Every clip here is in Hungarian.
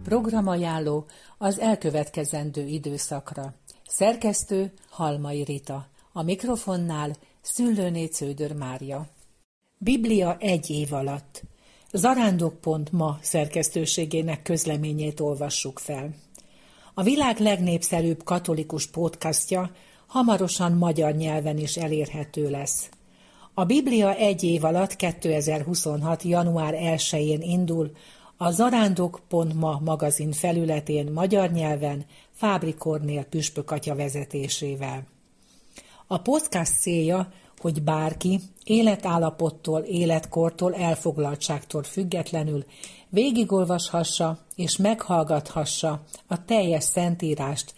Programajánló az elkövetkezendő időszakra. Szerkesztő Halmai Rita. A mikrofonnál Szüllőné Cződör Mária. Biblia egy év alatt. Zarándok.ma szerkesztőségének közleményét olvassuk fel. A világ legnépszerűbb katolikus podcastja hamarosan magyar nyelven is elérhető lesz. A Biblia egy év alatt 2026. január 1-én indul a Zarándok.ma magazin felületén magyar nyelven Fábry Kornél püspökatya vezetésével. A podcast célja, hogy bárki életállapottól, életkortól, elfoglaltságtól függetlenül végigolvashassa és meghallgathassa a teljes Szentírást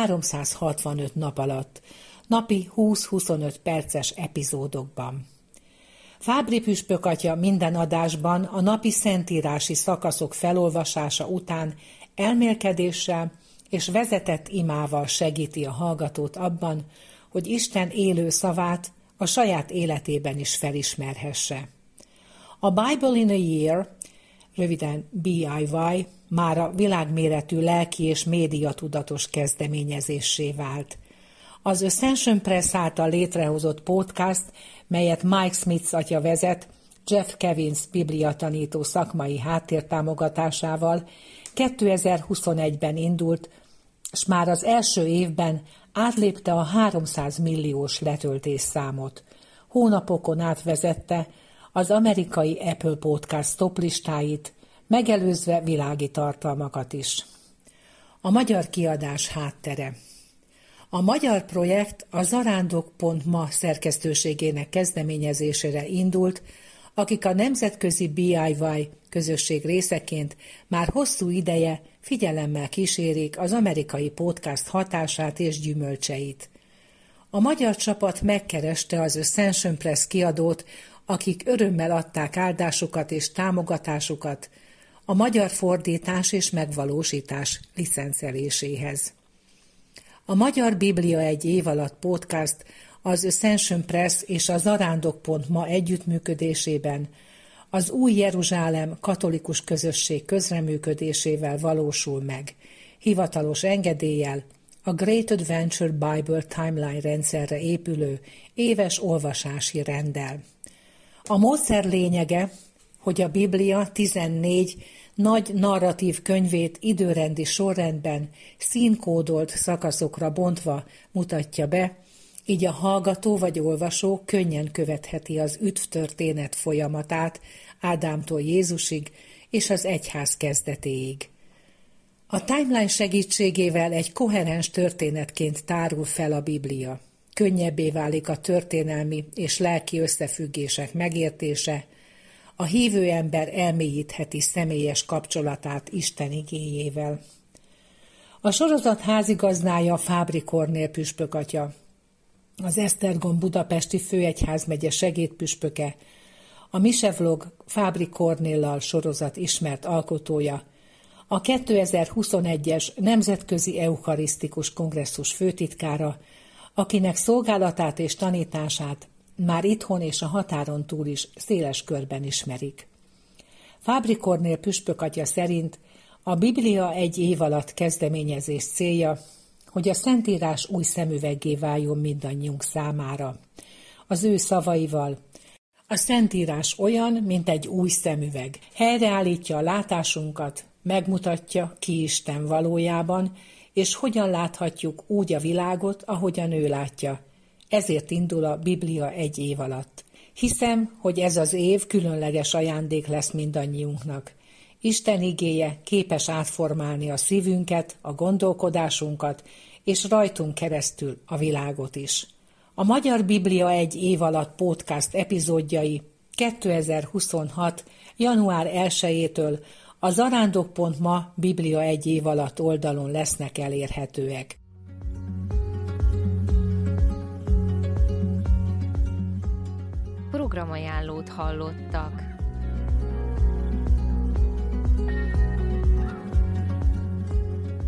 365 nap alatt, napi 20-25 perces epizódokban. Fábry püspökatya minden adásban a napi szentírási szakaszok felolvasása után elmélkedéssel és vezetett imával segíti a hallgatót abban, hogy Isten élő szavát a saját életében is felismerhesse. A Bible in a Year, röviden BIY, mára világméretű lelki és médiatudatos kezdeményezéssé vált. Az Ascension Press által létrehozott podcast, melyet Mike Smith atya vezet, Jeff Kevins bibliatanító szakmai háttértámogatásával 2021-ben indult, s már az első évben átlépte a 300 milliós letöltésszámot. Hónapokon át vezette az amerikai Apple Podcast top listáit, megelőzve világi tartalmakat is. A magyar kiadás háttere. A magyar projekt a Zarándok.ma szerkesztőségének kezdeményezésére indult, akik a nemzetközi BIY közösség részeként már hosszú ideje figyelemmel kísérik az amerikai podcast hatását és gyümölcseit. A magyar csapat megkereste az Ascension Press kiadót, akik örömmel adták áldásukat és támogatásukat a magyar fordítás és megvalósítás licenceléséhez. A Magyar Biblia egy év alatt podcast az Ascension Press és a Zarándok.ma együttműködésében az Új Jeruzsálem katolikus közösség közreműködésével valósul meg, hivatalos engedéllyel a Great Adventure Bible Timeline rendszerre épülő éves olvasási renddel. A módszer lényege, hogy a Biblia 14 nagy narratív könyvét időrendi sorrendben színkódolt szakaszokra bontva mutatja be, így a hallgató vagy olvasó könnyen követheti az üdvtörténet folyamatát Ádámtól Jézusig és az egyház kezdetéig. A timeline segítségével egy koherens történetként tárul fel a Biblia. Könnyebbé válik a történelmi és lelki összefüggések megértése, a hívő ember elmélyítheti személyes kapcsolatát Isten igéjével. A sorozat házigazdája Fábry Kornél püspökatya, az Esztergom budapesti főegyházmegye segédpüspöke, a Misevlog Fábry Kornéllal sorozat ismert alkotója, a 2021-es Nemzetközi Eucharisztikus Kongresszus főtitkára, akinek szolgálatát és tanítását már itthon és a határon túl is széles körben ismerik. Fábry Kornél püspökatya szerint a Biblia egy év alatt kezdeményezés célja, hogy a Szentírás új szemüveggé váljon mindannyiunk számára. Az ő szavaival: a Szentírás olyan, mint egy új szemüveg. Helyreállítja a látásunkat, megmutatja, ki Isten valójában, és hogyan láthatjuk úgy a világot, ahogyan ő látja. Ezért indul a Biblia egy év alatt. Hiszem, hogy ez az év különleges ajándék lesz mindannyiunknak. Isten igéje képes átformálni a szívünket, a gondolkodásunkat, és rajtunk keresztül a világot is. A Magyar Biblia egy év alatt podcast epizódjai 2026. január 1-től a Zarándok.ma Biblia egy év alatt oldalon lesznek elérhetőek. Programajánlót hallottak.